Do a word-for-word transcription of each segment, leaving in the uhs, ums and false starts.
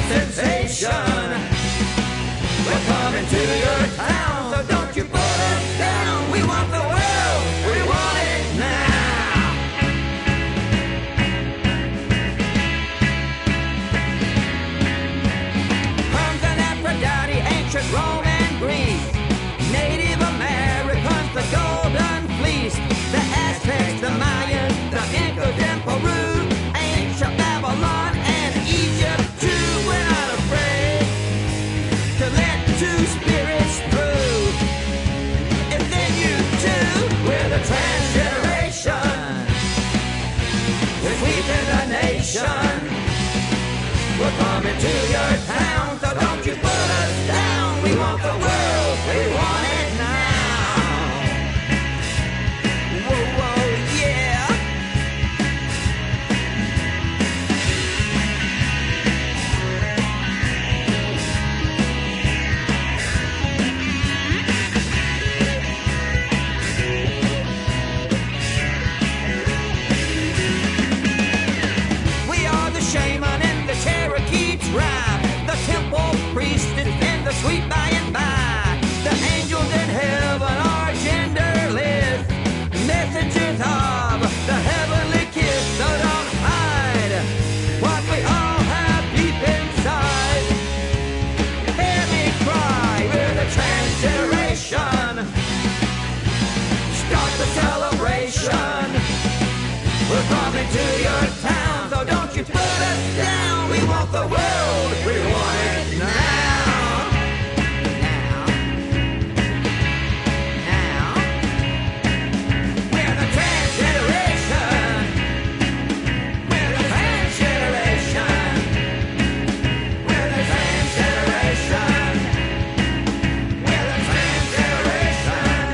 sensation. We're coming to your town, so don't you put us down. We want the world, we want it now. Comes an Aphrodite, ancient Rome and Greece, Native Americans, the Golden Fleece, the Aztecs, the Mayans, the Incas and Peru, ancient Babylon and Egypt too. We're not afraid to let two spirits through. And then you too, we're the trans generation. We're sweeping the nation. We're coming to your town, so don't you put us down. We want the world, we want it now. Whoa, whoa, yeah. We are the shaman and the Cherokee tribe, the temple priestess and the sweet by and by. The angels in heaven are genderless, messengers of the heavenly kiss. So don't hide what we all have deep inside. Hear me cry, we're the trans generation. Start the celebration. We're coming to your town, so don't you put us down. We want the world, we want it now. Now. Now. We're the trans generation. We're the trans generation. We're the trans generation. We're the trans generation.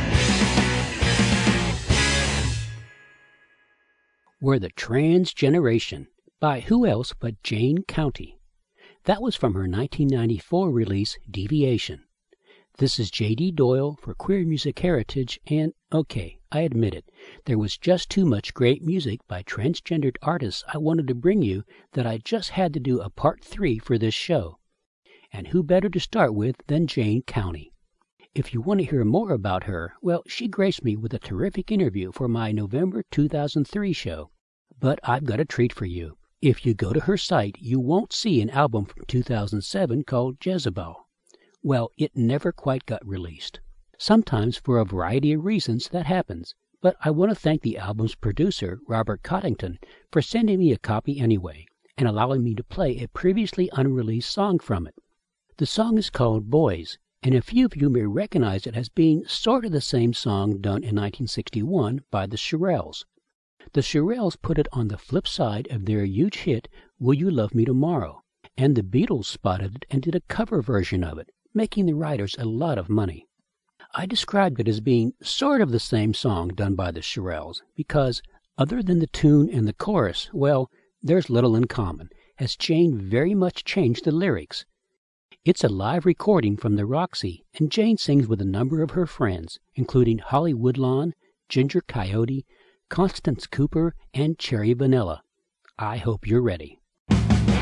We're the Trans Generation, by who else but Jane County. That was from her nineteen ninety-four release, Deviation. This is J D. Doyle for Queer Music Heritage, and, okay, I admit it, there was just too much great music by transgendered artists I wanted to bring you that I just had to do a part three for this show. And who better to start with than Jane County? If you want to hear more about her, well, she graced me with a terrific interview for my November two thousand three show. But I've got a treat for you. If you go to her site, you won't see an album from two thousand seven called Jezebel. Well, it never quite got released. Sometimes for a variety of reasons that happens, but I want to thank the album's producer, Robert Coddington, for sending me a copy anyway, and allowing me to play a previously unreleased song from it. The song is called Boys, and a few of you may recognize it as being sort of the same song done in nineteen sixty-one by the Shirelles. The Shirelles put it on the flip side of their huge hit, Will You Love Me Tomorrow? And the Beatles spotted it and did a cover version of it, making the writers a lot of money. I described it as being sort of the same song done by the Shirelles because, other than the tune and the chorus, well, there's little in common, as Jane very much changed the lyrics. It's a live recording from the Roxy, and Jane sings with a number of her friends, including Holly Woodlawn, Ginger Coyote, Constance Cooper, and Cherry Vanilla. I hope you're ready. One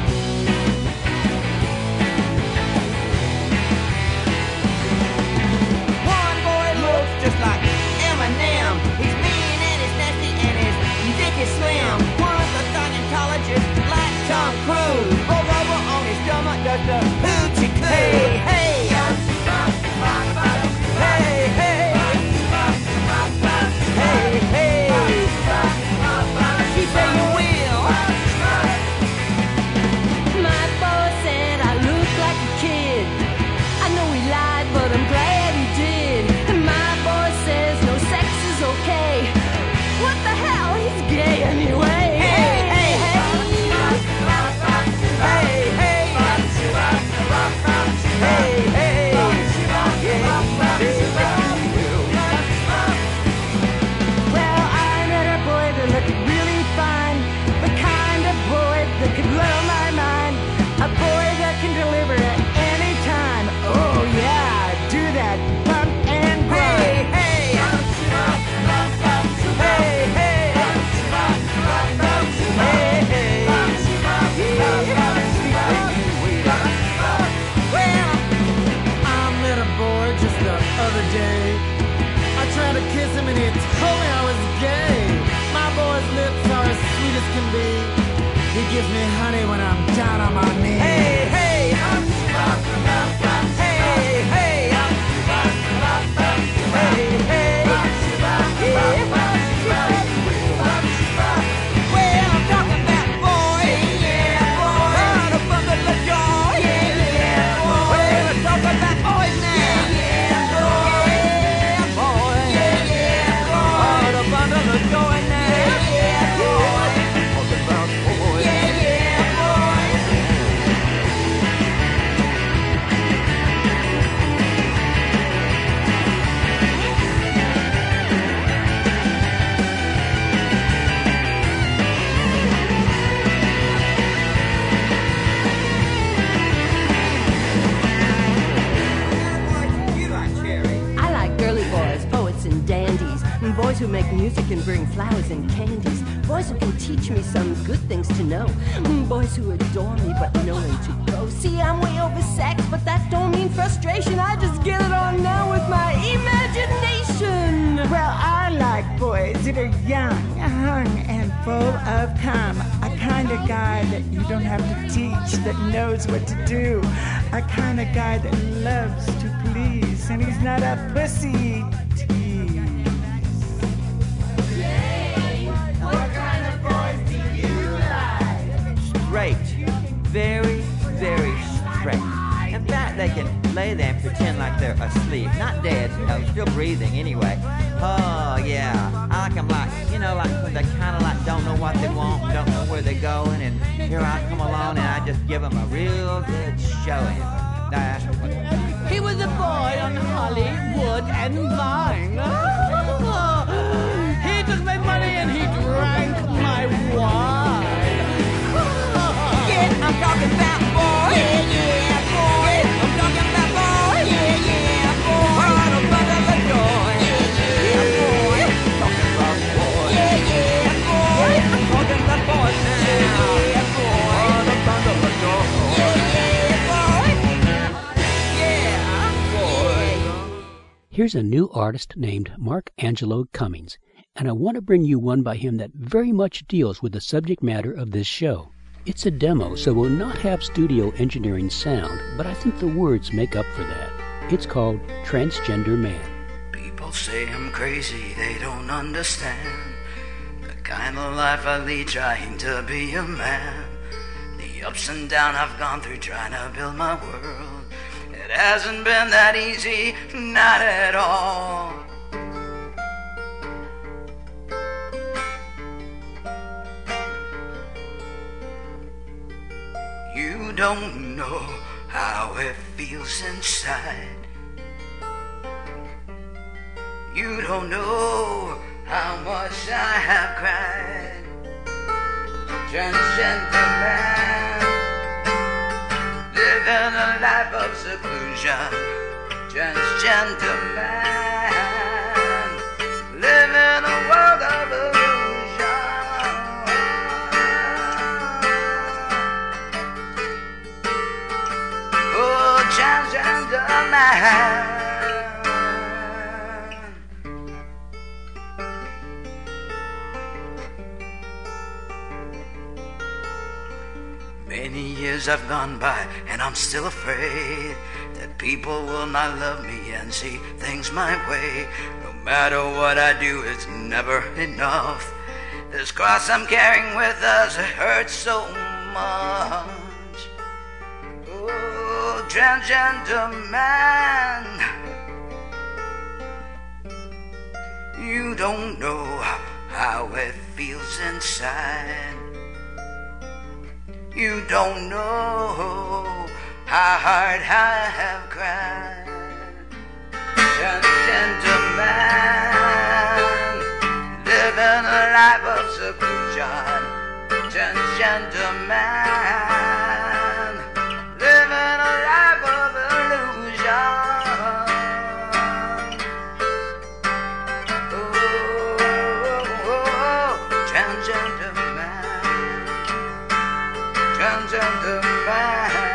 boy looks just like Eminem. He's mean and he's nasty and his dick is slim. One's a Scientologist like Tom Cruise. Rolls over on his stomach, does the hoochie coo. Hey, hey. Hey, hey. Hey, hey. She say you will. My boy said I look like a kid. I know he lied, but I'm glad he did. And my boy says no sex is okay. What the hell? He's gay anyway. Hey, hey, hey. Hey, hey. honey when I'm down on my knees. Hey, hey, um, hey, hey, um, hey, hey, yeah. Well, I'm talking that boy, yeah, boy, what a bundle of joy, yeah, boy. Well, I'm talking that boys now, yeah, boy, yeah, boy, yeah, boy, what a bundle of joy now, yeah, boy. Talking about boys, yeah, yeah, boy. You like Cherry? I like girly boys, poets and dandies, and boys who make music and bring flowers and candies, boys who can teach me some good things to know, mm, boys who adore me but know when to go. See, I'm way over sex, but that don't mean frustration. I just get it on now with my imagination. Well, I like boys that are young, hung, and full of cum. A kind of guy that you don't have to teach, that knows what to do. A kind of guy that loves to please, and he's not a pussy tease. What kind of boys do you like? Straight. Very, very straight. In fact, they can lay there and pretend like they're asleep. Not dead, no, still breathing anyway. Oh, yeah. I like them like, you know, like when they kind of like don't know what they want, don't know where they're going, and here I come along and I just give them a real good showing. That's what He was a boy on Hollywood and Vine. He took my money and he drank my wine. yeah, I'm talking about boy. Yeah, yeah, boy. Yeah, I'm talking about boy. Yeah, yeah, boy. What a bundle of joy. Yeah, boy. Talking about boy. Yeah, yeah, boy. I'm talking about boys now. Yeah, boy. What a bundle of joy. Yeah, yeah, boy. Yeah, boy. Here's a new artist named Mark Angelo Cummings, and I want to bring you one by him that very much deals with the subject matter of this show. It's a demo, so we'll not have studio engineering sound, but I think the words make up for that. It's called Transgender Man. People say I'm crazy, they don't understand the kind of life I lead trying to be a man. The ups and downs I've gone through trying to build my world. It hasn't been that easy, not at all. You don't know how it feels inside. You don't know how much I have cried. Transgender man, living a life of seclusion. Transgender man, living a world of illusion. Oh, transgender man. Many years have gone by and I'm still afraid that people will not love me and see things my way. No matter what I do, it's never enough. This cross I'm carrying with us hurts so much. Oh, transgender man, you don't know how it feels inside. You don't know how hard I have cried. Transgender man, living a life of seclusion. Transgender man, living a life of illusion. Oh, oh, oh, transgender man, transgender man.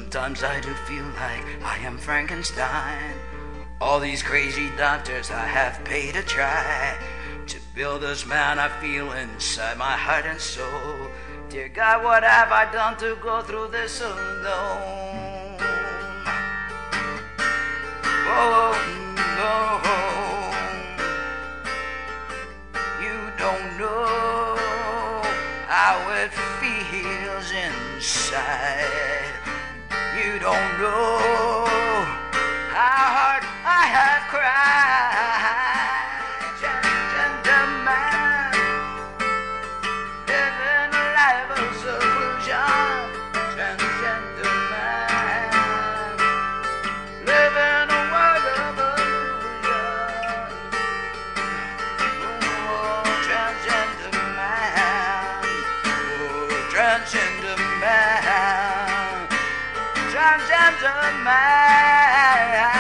Sometimes I do feel like I am Frankenstein. All these crazy doctors I have paid to try to build this man I feel inside my heart and soul. Dear God, what have I done to go through this alone? Oh, no. You don't know how it feels inside. You don't know how hard I have cried. Gentleman, living a life of seclusion. Gentleman, living a world of illusion. Oh, transgender man. Oh, transgender man. Transgender man.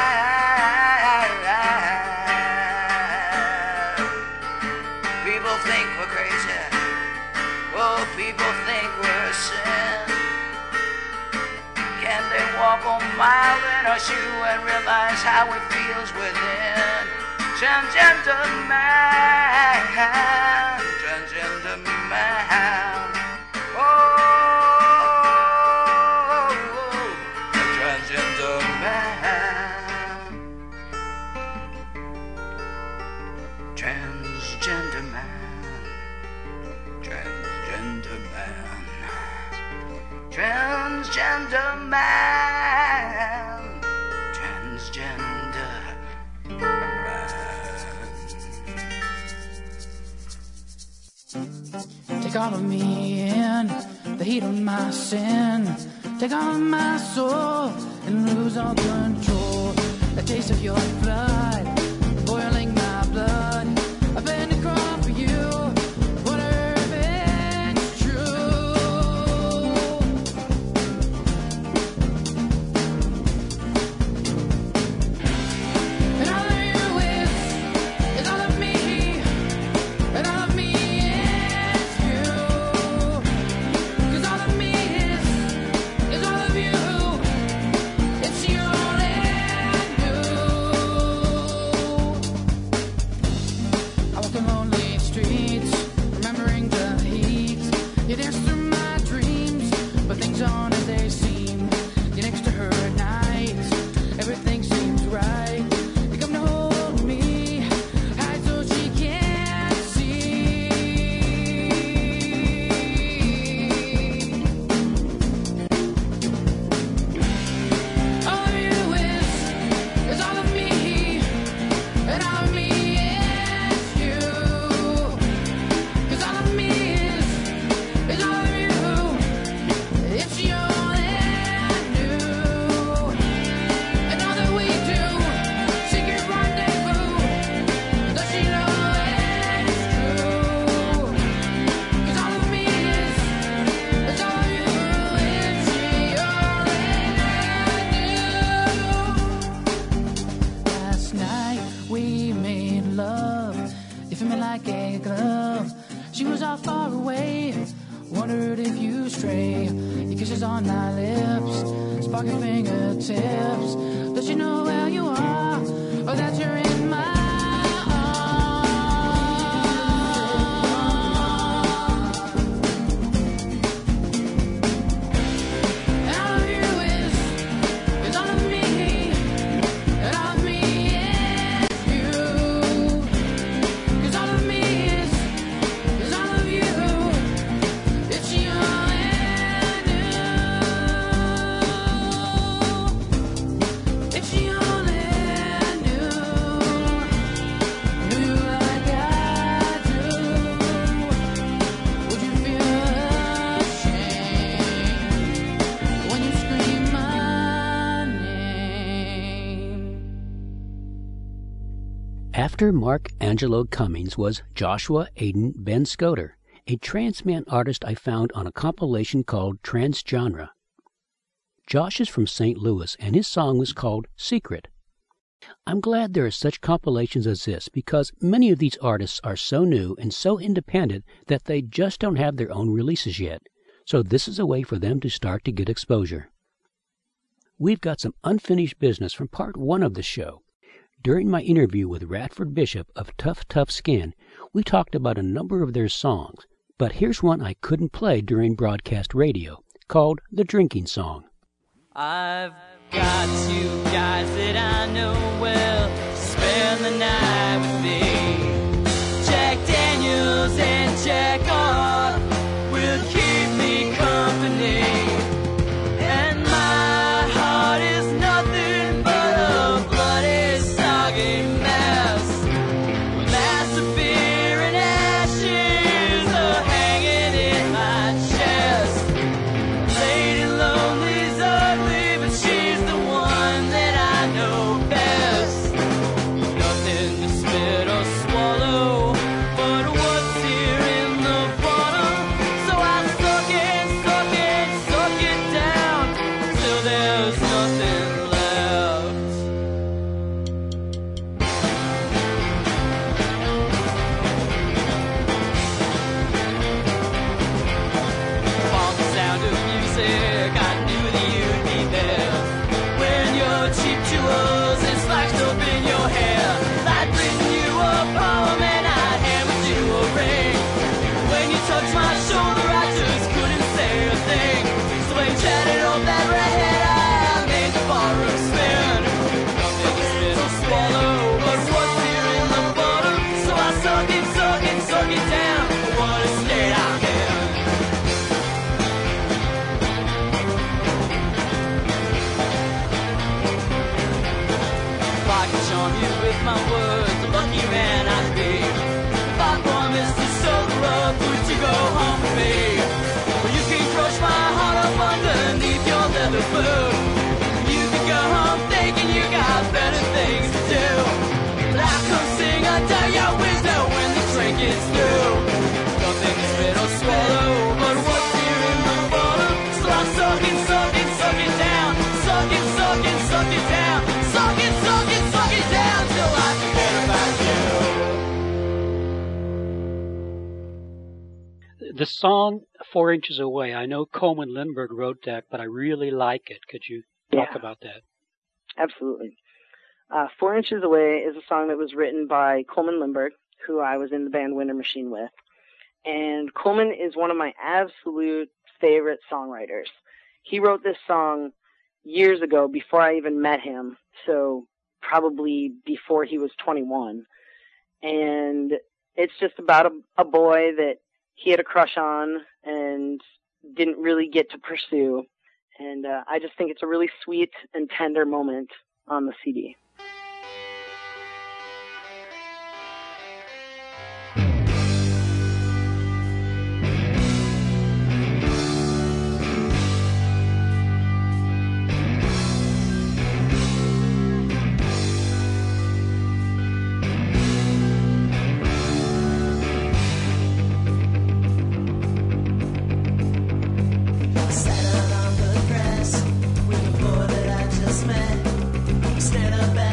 People think we're crazy. Oh, people think we're a sin. Can they walk a mile in our shoe and realize how it feels within? Transgender man. Transgender man. Oh, transgender man. Transgender man. Transgender man. Transgender man. Transgender man. Take all of me in, the heat of my sin. Take all of my soul and lose all control. The taste of your blood, boiling my blood. I've been to crawl for you. What if it's true? And all of you is, is all of me. And all of me is you. 'Cause all of me is, is all of you. It's you and you. I walk the lonely streets, remembering the heat. You dance through my dreams, but things aren't as they seem. You're next to her at night, everything seems right. You come to hold me, hide so she can't see. All of you is, is all of me, and all of me is you. 'Cause all of me is, is all of you. It's you and you. And all that we do, secret rendezvous. Does she know it's true? 'Cause all of me is, is all of you. It's you and you. Last night we made love. You feel me like a glove. She was all far away. Wondered if you stray. Your kisses on my lips, sparking fingertips. Does she know where you are, or that you're in my arms? And all of you is, is all of me, and all of me is you. 'Cause all of me is, is all of you. It's you and you. It's you and you. Do you like I do? Would you feel ashamed when you scream my name? After Mark Angelo Cummings was Joshua Aiden Ben Scoter, a trance man artist I found on a compilation called Transgenre. Josh is from Saint Louis, and his song was called Secret. I'm glad there are such compilations as this, because many of these artists are so new and so independent that they just don't have their own releases yet. So this is a way for them to start to get exposure. we've got some unfinished business from part one of the show. During my interview with Radford Bishop of Tough Tough Skin, we talked about a number of their songs, but here's one I couldn't play during broadcast radio, called The Drinking Song. I've got two guys that I know well, spend the night with me. Jack Daniels and Jack R will keep me company. And my heart is nothing but a bloody, soggy mess. Mass of beer and ashes are hanging in my chest. Lady Lonely's ugly, but she's the one that I know best. Nothing to spit or swallow, but what's here in the bottom? So I suck it, suck it, suck it down till there's nothing left. Upon the sound of music, I knew that you'd be there. When your cheap jewels is slashed up in your hair, I'd written you a poem and I'd hammered you a ring. When you touched my shoulder, I just couldn't say a thing. So when you chatted up that redhead, I made the ballroom spin. Nothing to spit or swallow, but what's here in the bottom? So I suck it, suck it, suck it down. What a state I'm in. If I could charm you with my words, the lucky man I'd be. If I promised to sober up, would you go home with me? Well, you can crush my heart up underneath your leather boot. You can go home thinking you got better things to do. But I come sing under your window when the train gets through. Nothing to spit or swallow, but what's here in the bottom? So I suck it, suck it, suck it down. Suck it, suck it, suck it down. Suck it, suck it, suck it down till I forget about you. The song Four Inches Away, I know Coleman Lindbergh wrote that, but I really like it. Could you talk Yeah. about that? Absolutely. Uh, Four Inches Away is a song that was written by Coleman Lindbergh, who I was in the band Winter Machine with. And Coleman is one of my absolute favorite songwriters. He wrote this song years ago before I even met him, so probably before he was twenty-one. And it's just about a, a boy that he had a crush on and didn't really get to pursue. And uh, I just think it's a really sweet and tender moment on the C D. Sat out on the grass with the boy that I just met. Stand up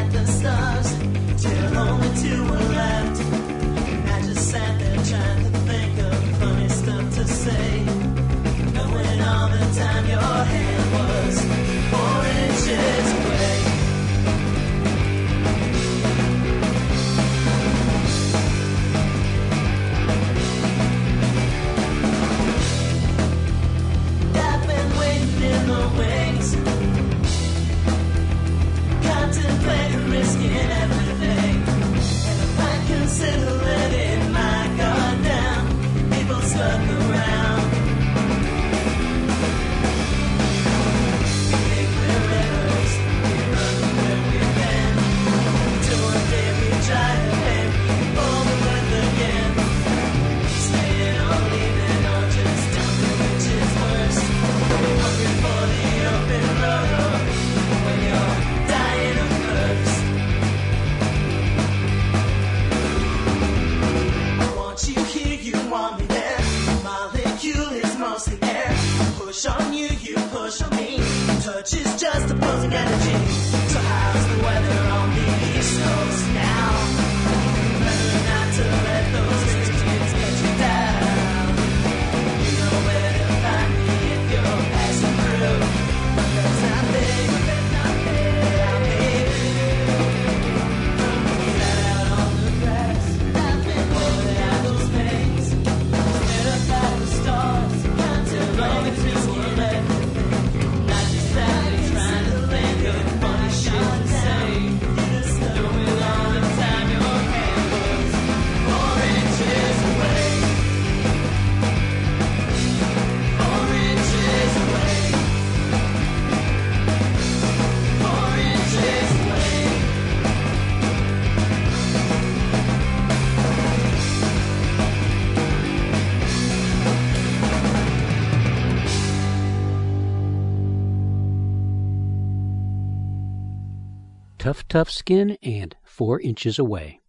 Tough Tough Skin and Four Inches Away.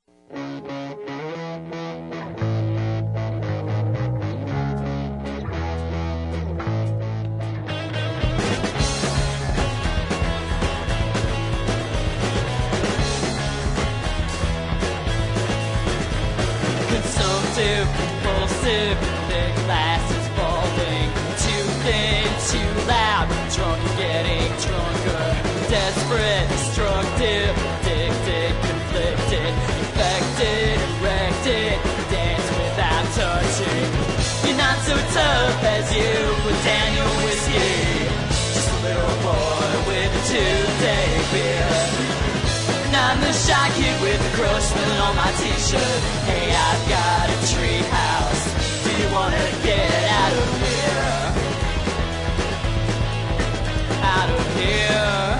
Consumptive, compulsive, the glass is falling. Too thin, too loud, drunk and getting drunker. Desperate, destructive, addicted, conflicted, infected, erected, dance without touching. You're not so tough as you with Daniel whiskey. Just a little boy with a two-day beer. And I'm the shy kid with the crush spilling on my t-shirt. Hey, I've got a tree house. Do you wanna get out of here? Out of here.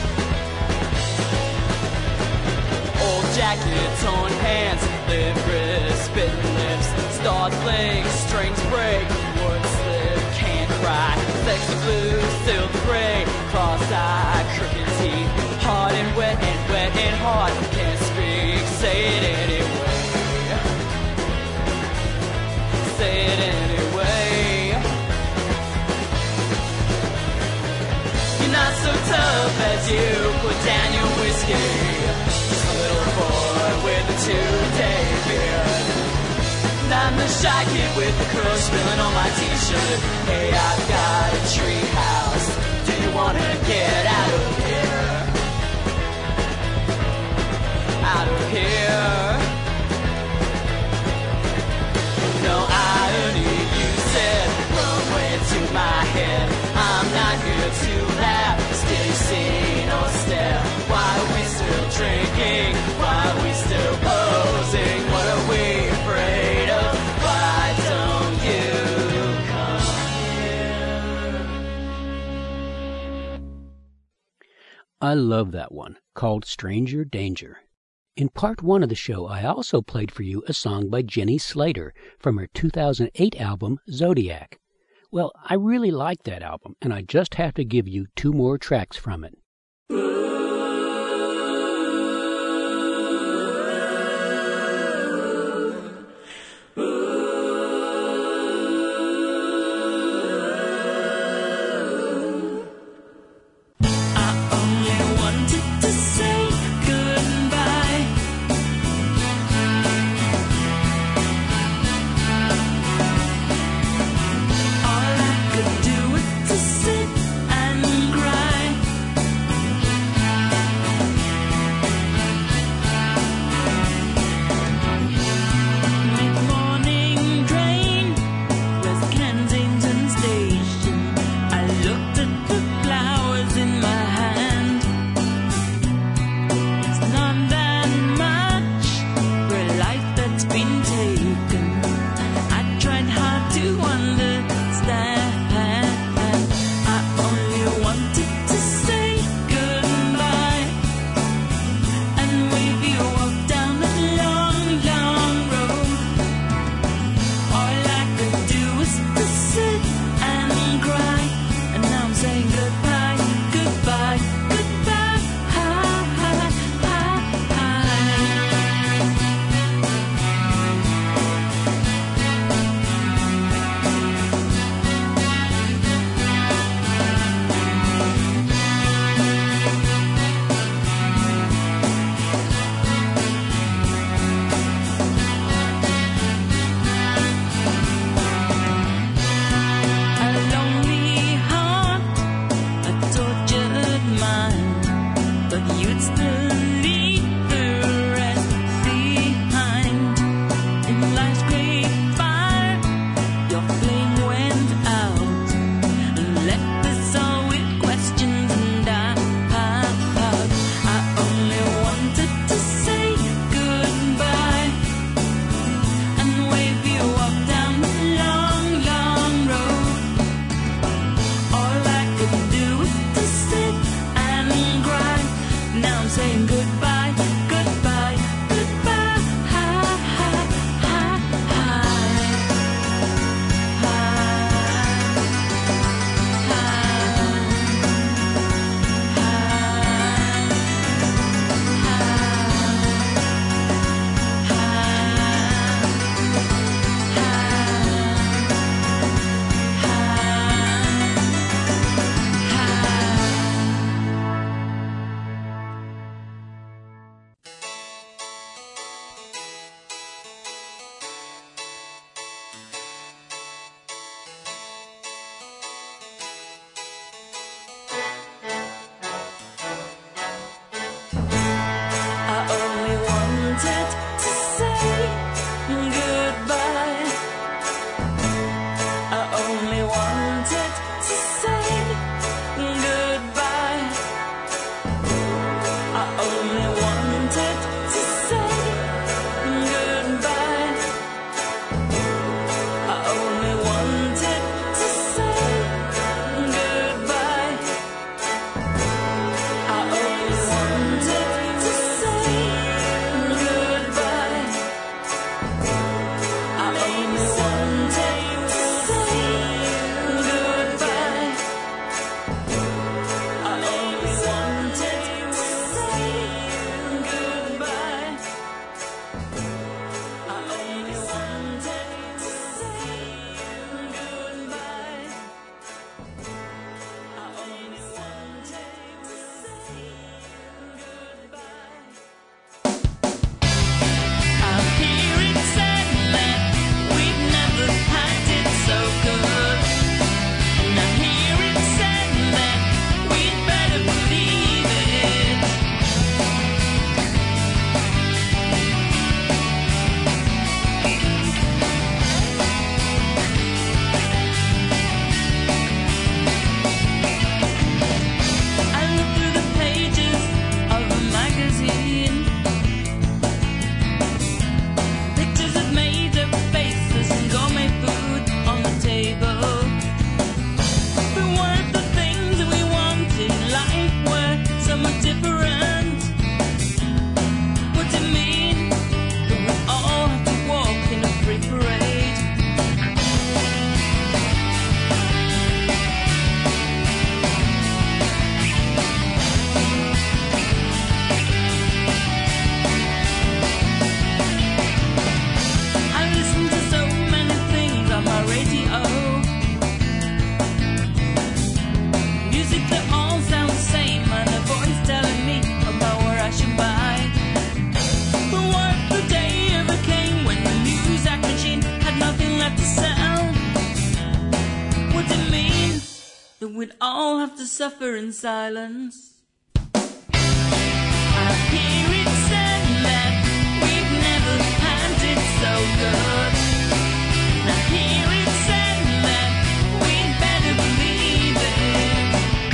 Old jacket, torn hands, lip wrist, bitten lips, stars blink, strings break, wood slip, can't cry, sexy blue, silver gray, cross-eyed, crooked teeth, hard and wet and wet and hard, can't speak, say it anyway, say it anyway. You're not so tough as you put down your whiskey. Just a little boy with a two-day beard. And I'm the shy kid with the curls spilling on my t-shirt. Hey, I've got a tree house. Do you wanna get out of here? Out of here. No irony, you said, run way to my head. I'm not here to laugh, stay sane or stare. Why are we still drinking? Why are we still posing? What are we afraid of? Why don't you come here? I love that one, called Stranger Danger. In part one of the show, I also played for you a song by Jenny Slater from her two thousand eight album, Zodiac. Well, I really like that album, and I just have to give you two more tracks from it. All I could do was to sit and cry. we'd all have to suffer in silence. I hear it said that we've never had it so good. And I hear it said that we'd better believe it.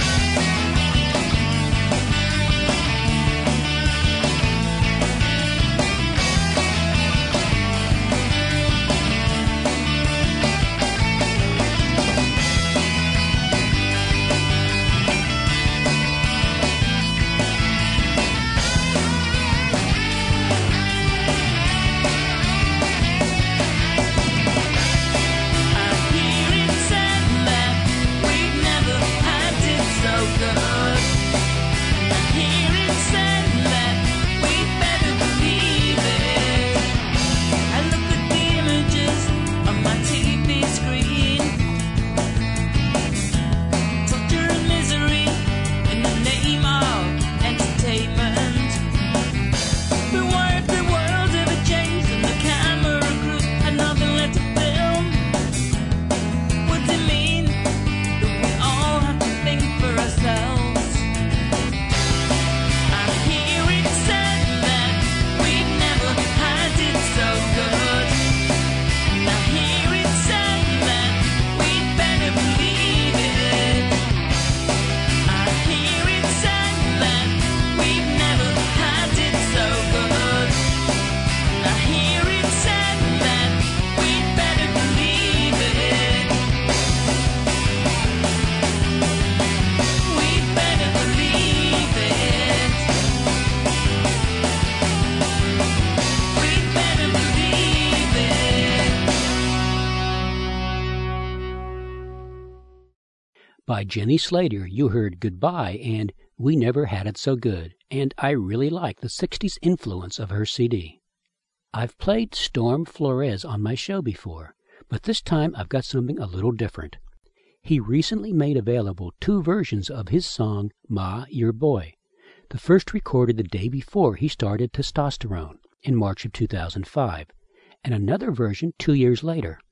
By Jenny Slater, you heard Goodbye and We Never Had It So Good, and I really like the sixties influence of her C D. I've played Storm Flores on my show before, but this time I've got something a little different. He recently made available two versions of his song, Ma, Your Boy. The first recorded the day before he started Testosterone, in March of two thousand five, and another version two years later.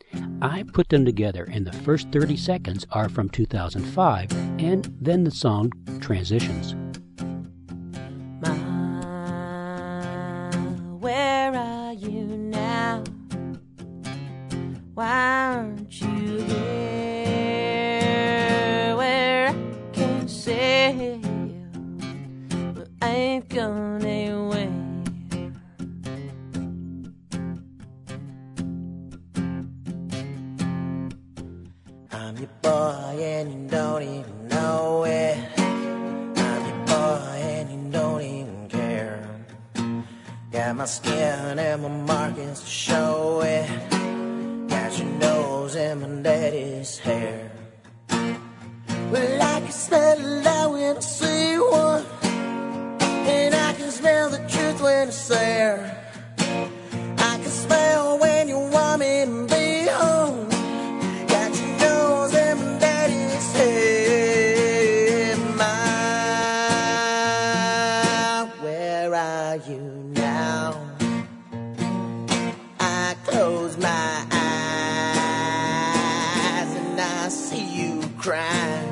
I put them together, and the first thirty seconds are from two thousand five, and then the song transitions. Ma, where are you now? Why aren't you here where I can see you, but I ain't gone away? I'm your boy and you don't even know it. I'm your boy and you don't even care. Got my skin and my markings to show it. Got your nose and my daddy's hair. Well, I can smell the love when I see one, and I can smell the truth when it's there. I can smell when you want me to be home. Got your nose and my daddy's hair. My, where are you now? I close my eyes and I see you crying.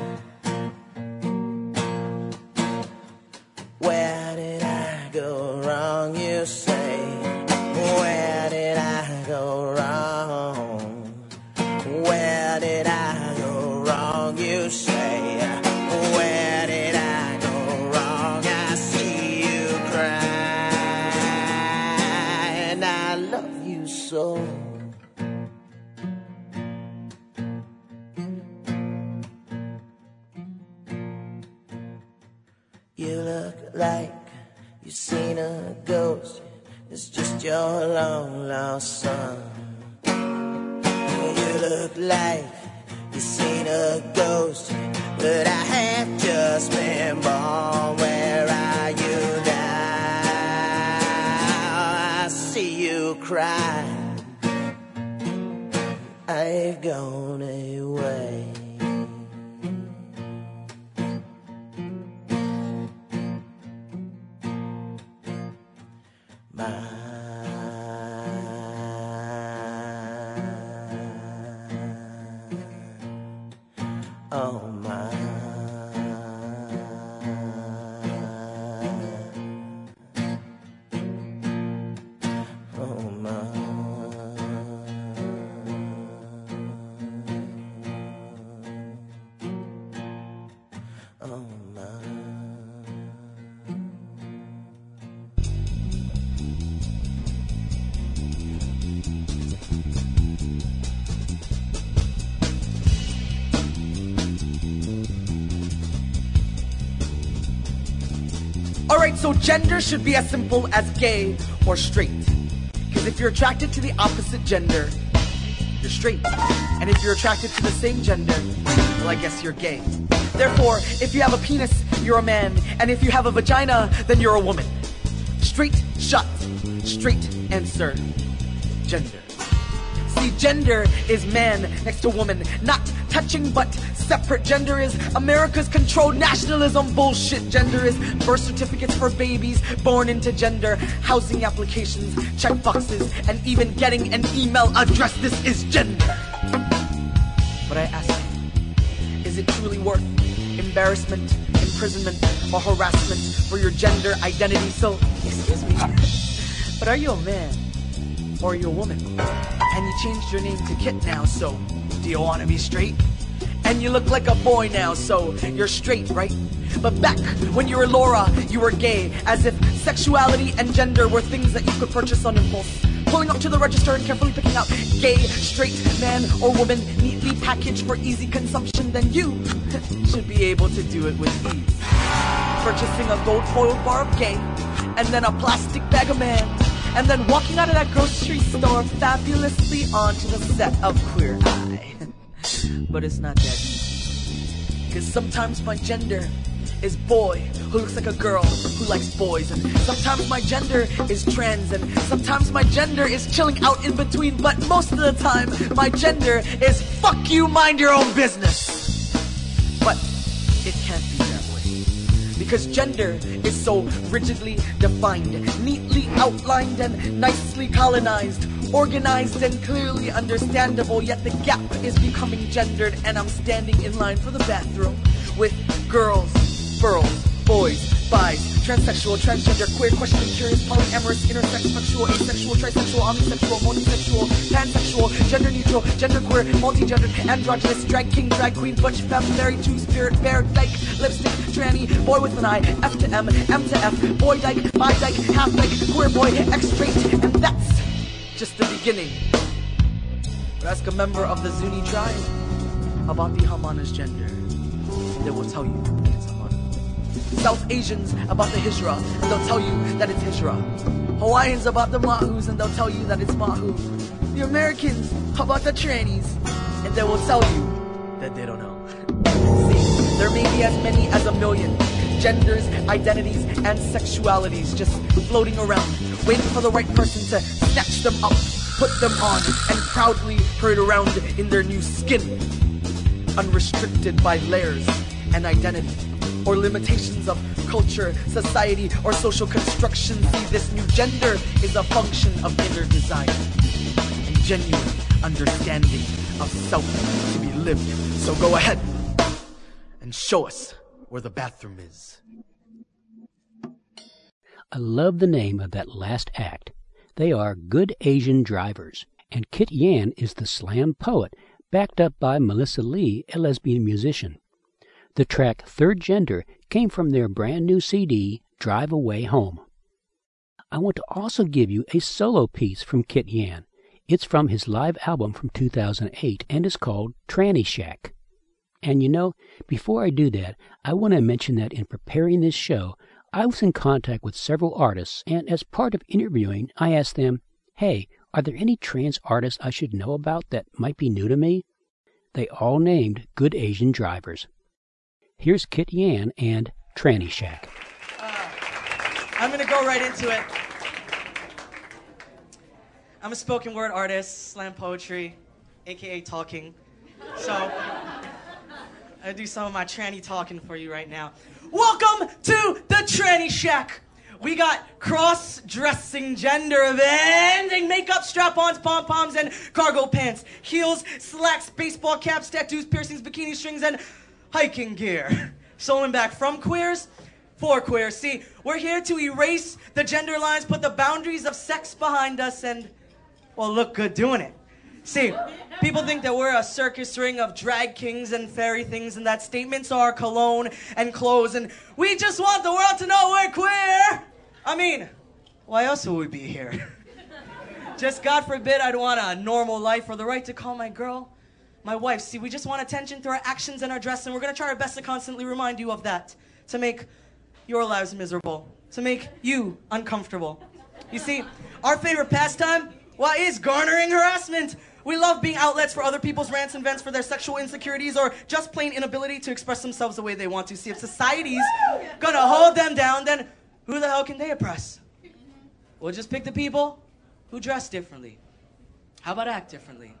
Where did I go wrong, you say? Where did I go wrong? Where did I go wrong, you say? Where did I go wrong? I see you cry, and I love you so. You look like you've seen a ghost. It's just your long lost son. You look like you've seen a ghost, but I have just been born. Where are you now? I see you cry. I've gone away. My, oh my. Alright, so gender should be as simple as gay or straight. Because if you're attracted to the opposite gender, you're straight. And if you're attracted to the same gender, well, I guess you're gay. Therefore, if you have a penis, you're a man. And if you have a vagina, then you're a woman. Straight shot. Straight answer. Gender. See, gender is man next to woman. Not touching, but separate. Gender is America's controlled nationalism bullshit. Gender is birth certificates for babies born into gender, housing applications, check boxes, and even getting an email address. This is gender. But I ask you, is it truly worth embarrassment, imprisonment, or harassment for your gender identity? So, excuse me, but are you a man or are you a woman? And you changed your name to Kit now, so do you want to be straight? And you look like a boy now, so you're straight, right? But back when you were Laura, you were gay, as if sexuality and gender were things that you could purchase on impulse. Pulling up to the register and carefully picking out gay, straight, man, or woman, neatly packaged for easy consumption, then you should be able to do it with ease. Purchasing a gold-foiled bar of gay, and then a plastic bag of man, and then walking out of that grocery store fabulously onto the set of Queer Eye. But it's not that easy. Because sometimes my gender is boy who looks like a girl who likes boys, and sometimes my gender is trans, and sometimes my gender is chilling out in between, but most of the time my gender is fuck you, mind your own business. But it can't be that way, because gender is so rigidly defined, neatly outlined and nicely colonized, organized and clearly understandable, yet the gap is becoming gendered, and I'm standing in line for the bathroom with girls, girls, boys, bis, transsexual, transgender, queer, questioning, curious, polyamorous, intersex, sexual, asexual, trisexual, omnisexual, multisexual, pansexual, gender neutral, genderqueer, multigendered, androgynous, drag king, drag queen, butch, femme, fairy, two-spirit, bear, dyke, lipstick, tranny, boy with an I, F to M, M to F, boy dyke, bi dyke, half dyke, queer boy, X-straight, and that's just the beginning. But ask a member of the Zuni tribe about the Hamana's gender, and they will tell you it's Hamana. South Asians about the Hijra, and they'll tell you that it's Hijra. Hawaiians about the Mahus, and they'll tell you that it's Mahu. The Americans about the trannies, and they will tell you that they don't know. See, there may be as many as a million genders, identities, and sexualities just floating around, waiting for the right person to snatch them up, put them on, and proudly parade around in their new skin, unrestricted by layers and identity, or limitations of culture, society, or social construction. See, this new gender is a function of inner desire and genuine understanding of self to be lived. So go ahead and show us where the bathroom is. I love the name of that last act. They are Good Asian Drivers, and Kit Yan is the slam poet, backed up by Melissa Lee, a lesbian musician. The track Third Gender came from their brand new C D, Drive Away Home. I want to also give you a solo piece from Kit Yan. It's from his live album from two thousand eight and is called Tranny Shack. And you know, before I do that, I want to mention that in preparing this show, I was in contact with several artists, and as part of interviewing, I asked them, hey, are there any trans artists I should know about that might be new to me? They all named Good Asian Drivers. Here's Kit Yan and Tranny Shack. Uh, I'm going to go right into it. I'm a spoken word artist, slam poetry, a k a talking. So, I do some of my tranny talking for you right now. Welcome to the Tranny Shack. We got cross-dressing, gender-bending makeup, strap-ons, pom-poms, and cargo pants, heels, slacks, baseball caps, tattoos, piercings, bikini strings, and hiking gear. Stolen back from queers, for queers. See, we're here to erase the gender lines, put the boundaries of sex behind us, and, well, look good doing it. See, people think that we're a circus ring of drag kings and fairy things, and that statements are cologne and clothes, and we just want the world to know we're queer. I mean, why else would we be here? Just God forbid I'd want a normal life or the right to call my girl my wife. See, we just want attention through our actions and our dress, and we're going to try our best to constantly remind you of that, to make your lives miserable, to make you uncomfortable. You see, our favorite pastime, well, is garnering harassment. We love being outlets for other people's rants and vents for their sexual insecurities or just plain inability to express themselves the way they want to. See, if society's gonna hold them down, then who the hell can they oppress? We'll just pick the people who dress differently. How about act differently?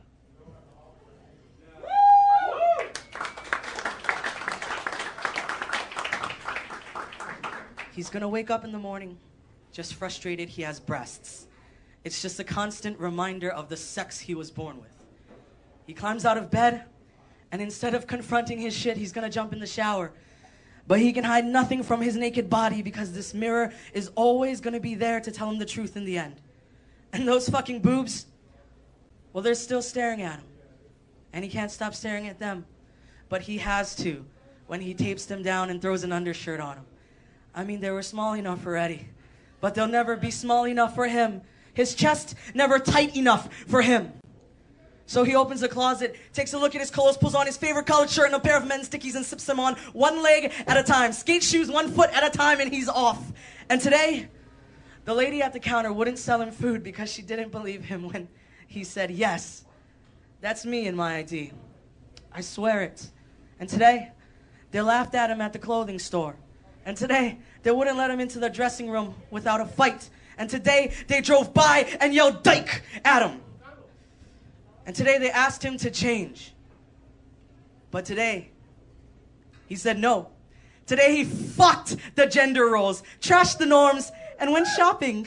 He's gonna wake up in the morning, just frustrated he has breasts. It's just a constant reminder of the sex he was born with. He climbs out of bed, and instead of confronting his shit, he's gonna jump in the shower. But he can hide nothing from his naked body because this mirror is always gonna be there to tell him the truth in the end. And those fucking boobs, well, they're still staring at him. And he can't stop staring at them. But he has to when he tapes them down and throws an undershirt on them. I mean, they were small enough for Eddie, but they'll never be small enough for him. His chest never tight enough for him. So he opens the closet, takes a look at his clothes, pulls on his favorite colored shirt and a pair of men's stickies and sips them on one leg at a time. Skate shoes one foot at a time, and he's off. And today, the lady at the counter wouldn't sell him food because she didn't believe him when he said, yes, that's me in my I D. I swear it. And today, they laughed at him at the clothing store. And today, they wouldn't let him into the dressing room without a fight. And today, they drove by and yelled dyke at him. And today, they asked him to change. But today, he said no. Today, he fucked the gender roles, trashed the norms, and went shopping.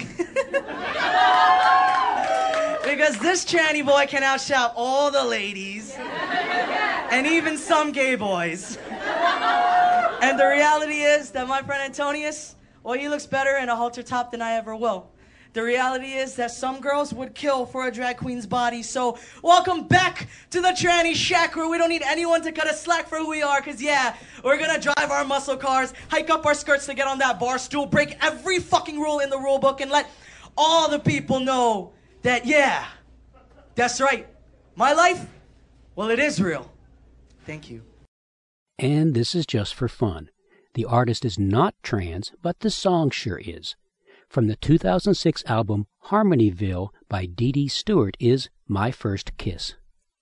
Because this tranny boy can outshop all the ladies, and even some gay boys. And the reality is that my friend Antonius, well, he looks better in a halter top than I ever will. The reality is that some girls would kill for a drag queen's body. So welcome back to the tranny shack, where we don't need anyone to cut us slack for who we are. Because yeah, we're gonna drive our muscle cars, hike up our skirts to get on that bar stool, break every fucking rule in the rule book, and let all the people know that yeah, that's right. My life, well, it is real. Thank you. And this is just for fun. The artist is not trans, but the song sure is. From the two thousand six album Harmonyville by Dee Dee Stewart is My First Kiss.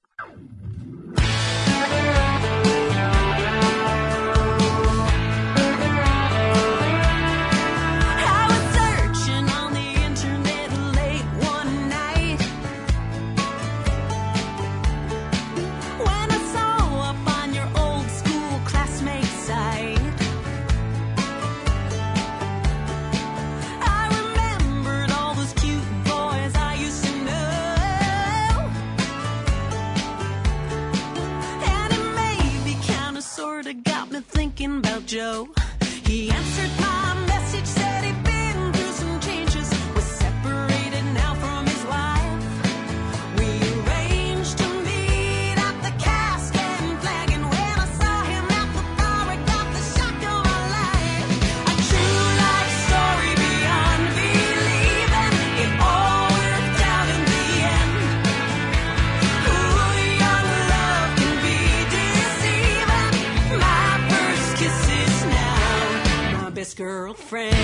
Thinking about Joe. He answered my message, said he'd been through some changes, was separated now from his wife. We arranged to meet at the Cask and Flag, and when I saw him at the bar, I got the shock of my life. A true life story beyond believing. It all worked out in the end. Ooh, young love can be deceiving. My kisses now, my best girlfriend,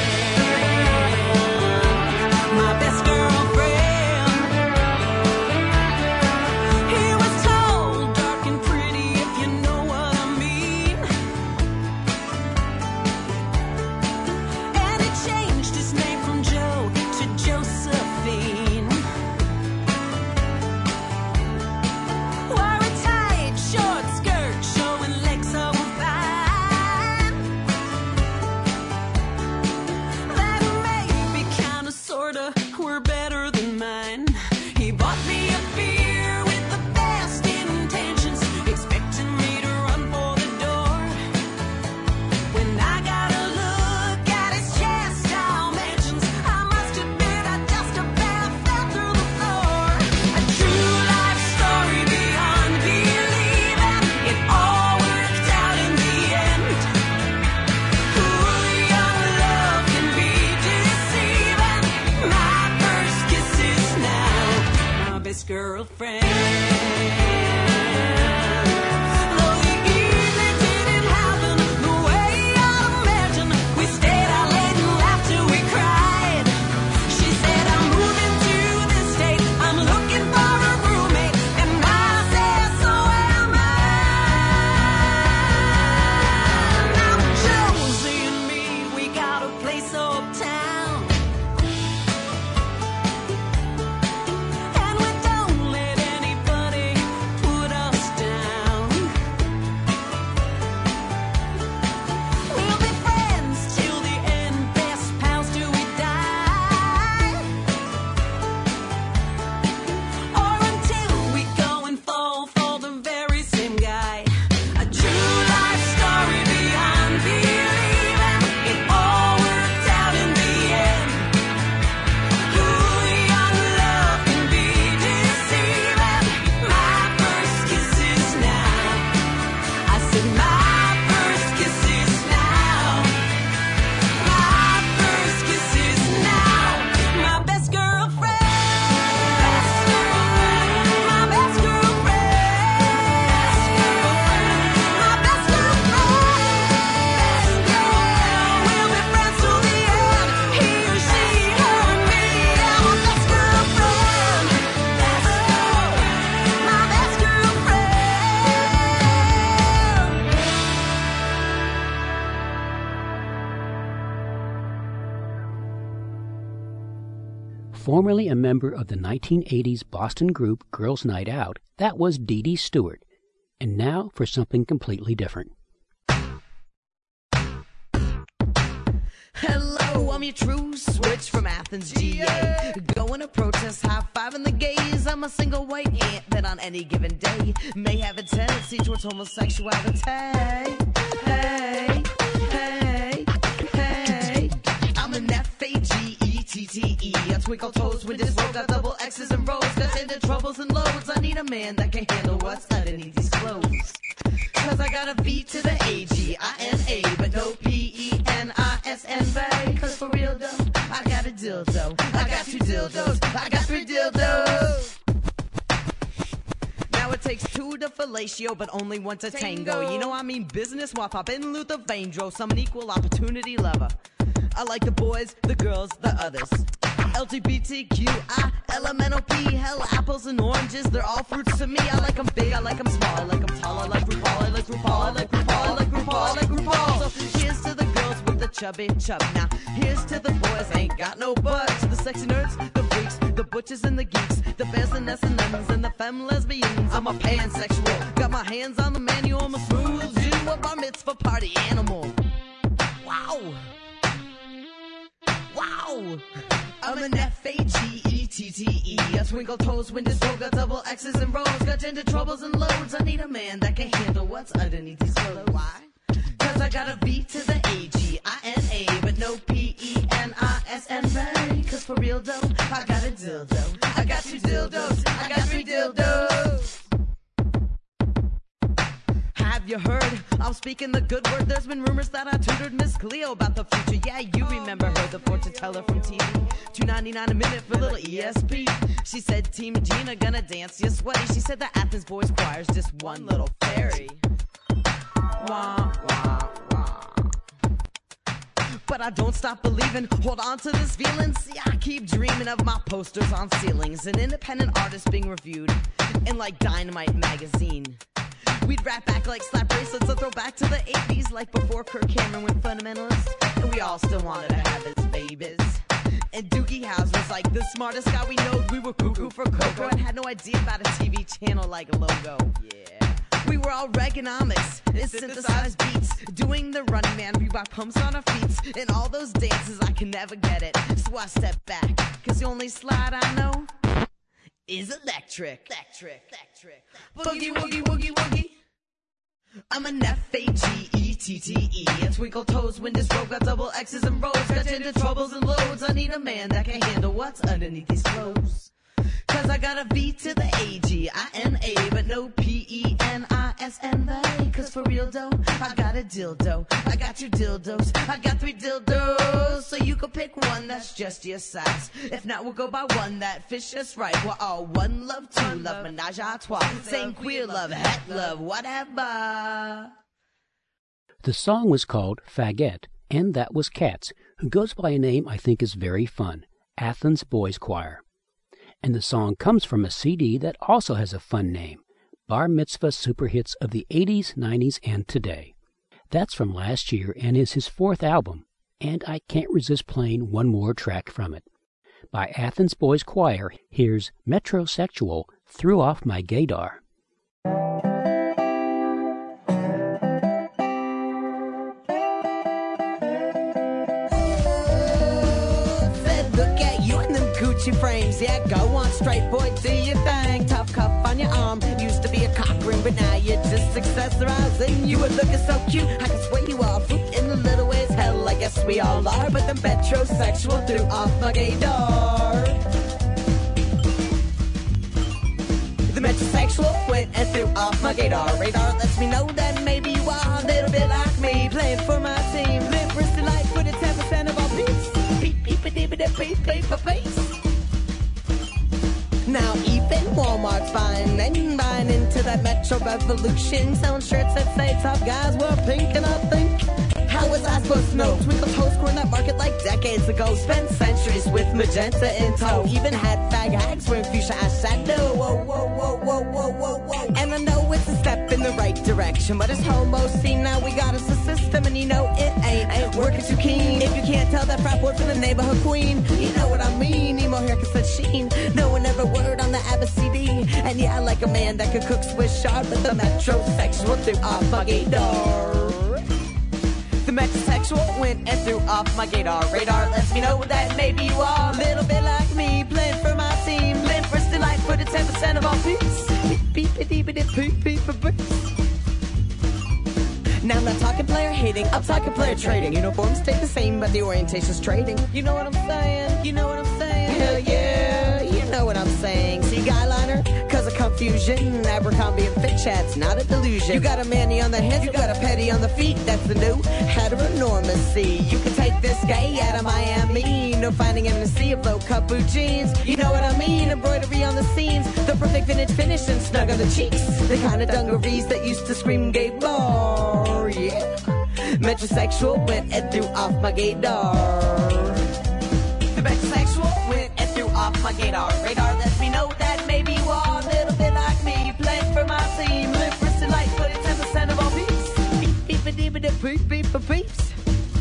my best girlfriend. He was tall, dark and pretty, if you know what I mean. And he changed his name from Joe to Josephine. Wore a tight, short skirt, showing legs so fine. Sorta were better than mine. He bought me a beer with the best intentions, expecting me to run for the door. When I got a look at his chest dimensions, I must admit I just about fell through the floor. A true life story beyond believing. It all worked out in the end. Ooh, young love can be deceiving. My first kisses now, my best girlfriend. Though the evening didn't happen the way I imagined, we stayed Formerly a member of the nineteen eighties Boston group Girls' Night Out, that was Dee Dee Stewart. And now for something completely different. Hello, I'm your true switch from Athens, G A. Going to protest, high-fiving the gays. I'm a single white ant that on any given day may have a tendency towards homosexuality. Hey, hey, hey, hey. I'm an F A G E T T E. I twinkle toes when this road got double X's and rows. Got into troubles and loads. I need a man that can handle what's underneath these clothes. Cause I got a V to the A G I N A, but no P E N I S N V. Cause for real though, I got a dildo. I got two dildos. I got three dildos. Now it takes two to fellatio, but only one to tango. You know I mean business while poppin' Luther Vandross. I'm an equal opportunity lover. I like the boys, the girls, the others. L G B T Q I, L M N O P, hell, apples and oranges, they're all fruits to me. I like them big, I like them small, I like them tall, I like RuPaul, I like RuPaul, I like RuPaul, I like RuPaul, I like RuPaul. So here's to the girls with the chubby chub. Now here's to the boys, ain't got no butts. The sexy nerds, the freaks, the butches and the geeks, the bears and S and M's and the femme lesbians. I'm a pansexual, got my hands on the manual, I'm a smooth Jew, a bar mitzvah party animal. Wow. Wow. I'm an F A G E T T E. I twinkle toes when this road got double X's and rows. Got gender troubles and loads. I need a man that can handle what's underneath these clothes. Why? Cause I got a V to the A G I N A, but no P E N I S N V. Cause for real though, I got a dildo. I got two dildos. I got three dildos. Have you heard? I'm speaking the good word. There's been rumors that I tutored Miss Cleo about the future. Yeah, you remember her, the fortune teller from T V. two ninety-nine a minute for little E S P. She said Team Gina gonna dance you sweaty. She said the Athens Boys Choir's just one little fairy. Wah, wah, wah. But I don't stop believing, hold on to this feeling. See, I keep dreaming of my posters on ceilings, an independent artist being reviewed in like Dynamite magazine. We'd rap back like slap bracelets, so throw back to the eighties, like before Kirk Cameron went fundamentalist. And we all still wanted to have his babies. And Doogie House was like the smartest guy we know. We were cuckoo for Coco and had no idea about a T V channel like Logo. Yeah. We were all Reaganomics and synthesized beats, doing the Running Man, Reebok pumps on our feet. And all those dances, I can never get it. So I step back, cause the only slide I know is electric. Electric, electric. Boogie, woogie, woogie, woogie. I'm an F A G E T T E. And twinkle toes when this road got double X's and rows. Got into troubles and loads. I need a man that can handle what's underneath these clothes. Cause I got a V to the A G I N A, but no P E N I S N V. Cause for real though, I got a dildo. I got two dildos. I got three dildos. So you can pick one that's just your size. If not, we'll go by one that fits just right. We're all one love, two love, menage a trois. Same queer love, het love, whatever. The song was called Faggot, and that was Cats, who goes by a name I think is very fun, Athens Boys Choir. And the song comes from a C D that also has a fun name, Bar Mitzvah Super Hits of the eighties, nineties, and Today. That's from last year and is his fourth album, and I can't resist playing one more track from it. By Athens Boys Choir, here's Metrosexual, Threw Off My Gaydar. Frames, yeah, go on, straight boy, do your thing. Tough cuff on your arm, used to be a cock ring, but now you're just accessorizing. You were looking so cute, I can swear you are fruit in the little ways. Hell, I guess we all are, but the metrosexual threw off my gaydar. The metrosexual went and threw off my gaydar. Radar lets me know that maybe you are a little bit like me, playing for my team. Live Bristol life for the ten percent of our beats. Beep, beep, beep, beep, beep, beep, beep, beep, beep. Now even Walmart's buying and buying into that Metro Revolution. Selling shirts that say top guys were pink, and I think How was I supposed to know? Twinkle toes grew in that market like decades ago. Spent centuries with magenta in tow. Even had fag hags wearing fuchsia eyeshadow. Whoa, whoa, whoa, whoa, whoa, whoa, whoa. And I know it's a step in the right direction, but it's homo scene now. We got us a system, and you know it ain't ain't working too keen. If you can't tell that frat boy from the neighborhood queen, you know what I mean. Emo haircuts and sheen. No one ever word on the A B C D. And yeah, I like a man that could cook Swiss chard, but the metrosexual threw off my gaydar. The metrosexual went and threw off my gaydar. Radar lets me know that maybe you are a little bit like me, playing for my team. Playing for Delight for the ten percent of all peeps. Beep, beep, beep, beep, beep, beep, beep, beep. Now I'm not talking player hating, I'm talking player trading. Uniforms stay the same, but the orientation's trading. You know what I'm saying? You know what I'm saying? Hell yeah, you know what I'm saying. See, guyliner, cause of confusion. Abercrombie and Fitch hat's not a delusion. You got a manny on the hands, you got a petty on the feet. That's the new heteronormacy. You can take this gay out of Miami. No finding him in the sea of low cut blue jeans. You know what I mean? Embroidery on the seams. The perfect vintage finish and snug on the cheeks. The kind of dungarees that used to scream gay bar. Yeah. Metrosexual went and threw off my gaydar. The metrosexual went and threw off my gaydar. Radar lets me know that maybe you are a little bit like me. Playing for my team. Live for Delight, but it's ten percent of all peeps. Beep, beep, beep, beep, beep, beep, beep, peeps.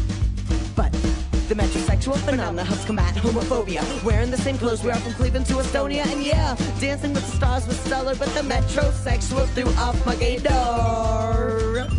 But the metrosexual phenomena helps combat homophobia. Wearing the same clothes we are from Cleveland to Estonia. And yeah, dancing with the stars was stellar, but the metrosexual threw off my gaydar.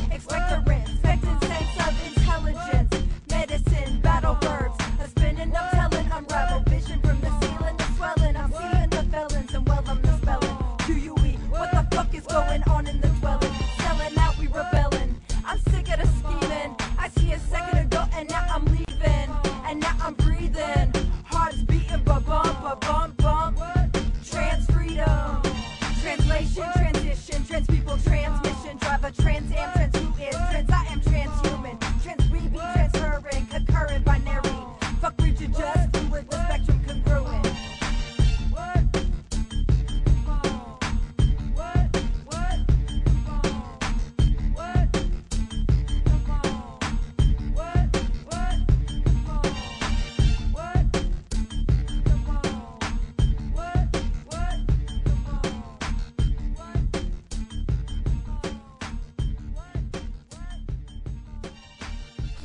Expecting sense of intelligence, medicine, battle verbs, a spinning up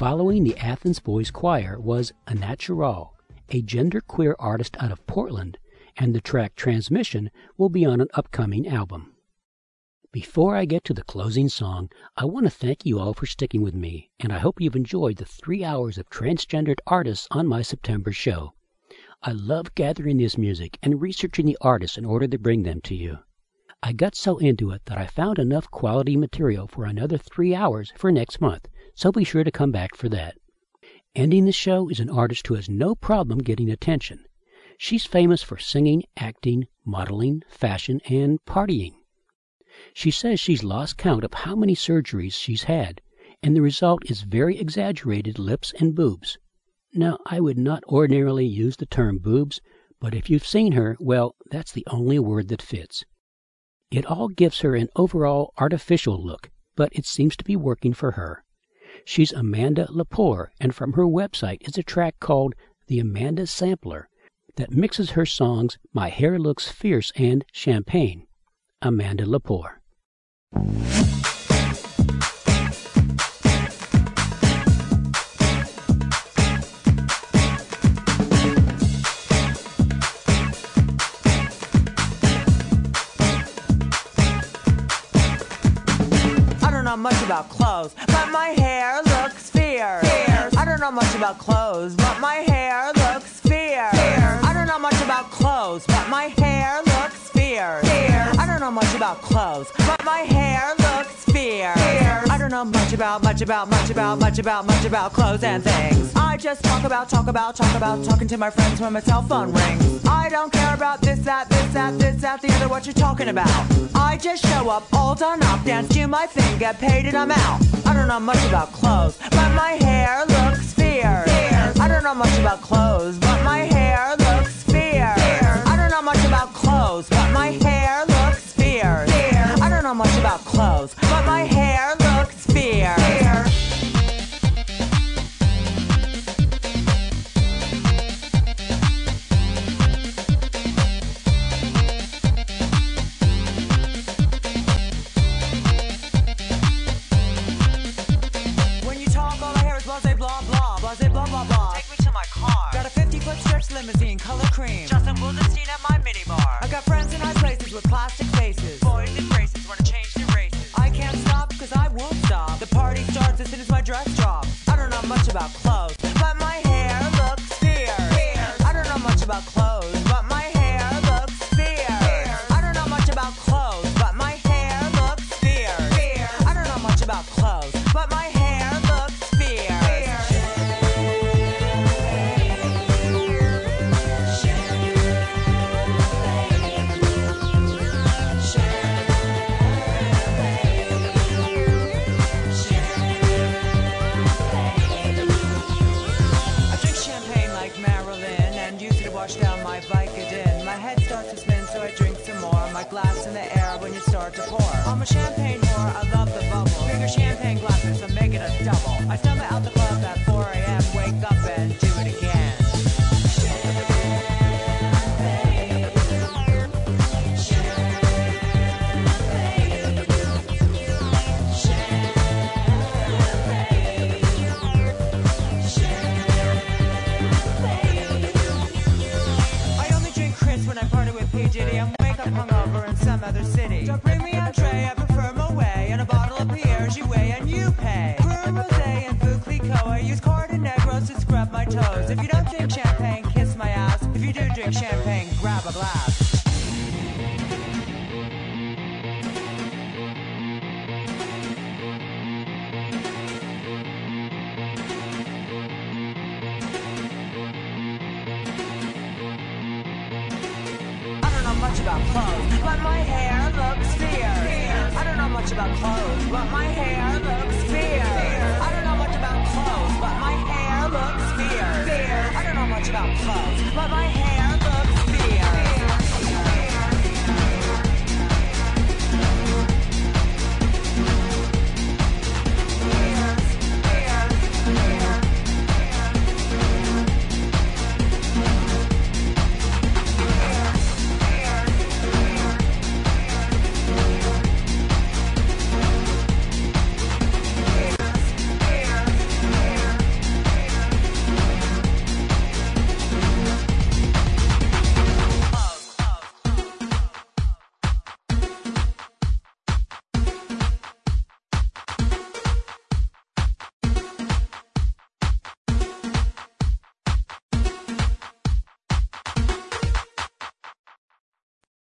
Following the Athens Boys Choir was Anatural, a genderqueer artist out of Portland, and the track Transmission will be on an upcoming album. Before I get to the closing song, I want to thank you all for sticking with me, and I hope you've enjoyed the three hours of transgendered artists on my September show. I love gathering this music and researching the artists in order to bring them to you. I got so into it that I found enough quality material for another three hours for next month, so be sure to come back for that. Ending the show is an artist who has no problem getting attention. She's famous for singing, acting, modeling, fashion, and partying. She says she's lost count of how many surgeries she's had, and the result is very exaggerated lips and boobs. Now, I would not ordinarily use the term boobs, but if you've seen her, well, that's the only word that fits. It all gives her an overall artificial look, but it seems to be working for her. She's Amanda Lepore, and from her website is a track called The Amanda Sampler that mixes her songs My Hair Looks Fierce and Champagne. Amanda Lepore. I don't know much about clothes, but my hair looks fierce. fierce. I don't know much about clothes, but my hair looks fierce. fierce. I don't know much about clothes, but my hair looks fierce. fierce. I don't know much about clothes, but my hair looks fierce. fierce. I don't know much about, much about, much about, much about, much about clothes and things. I just talk about, talk about, talk about, talking to my friends when my cell phone rings. I don't care about this, that, this, that, this, that, the other, what you're talking about. I just show up, all done up, dance, do my thing, get paid and I'm out. I don't know much about clothes, but my hair looks fierce. fierce. I don't know much about clothes, but my hair looks fierce. fierce. I don't know much about clothes, but my hair looks fierce. fierce. I don't know much about clothes, but my hair looks fierce. fierce. Limousine, color cream. Justin Wildenstein at my mini bar. I got friends in high places with plastic faces. Boys in braces wanna change their races. I can't stop cause I won't stop. The party starts as soon as my dress drops. I don't know much about clothes, but my hair looks fierce. fierce. I don't know much about clothes, but my hair looks fierce. fierce. I don't know much about clothes, but my hair looks fierce. fierce. I don't know much about clothes, but my hair looks fierce. fierce. Wash down my Vicodin. My head starts to spin, so I drink some more. My glass in the air when you start to pour. I'm a champagne whore, I love the bubble. Bigger champagne glasses, so make it a double. I stumble out the club at four a.m. Wake up and do it again. I'm wake up hungover in some other city. Don't bring me on tray, I prefer Moet and a bottle of Pierre Jouet and you pay. For rosé and Veuve Clicquot, I use Carta Negros to scrub my toes. If you don't drink champagne, kiss my ass. If you do drink champagne, grab a glass. Much about clothes, but my hair looks fierce. I don't know much about clothes, but my hair looks fierce. I don't know much about clothes, but my hair looks fierce. I don't know much about clothes, but my hair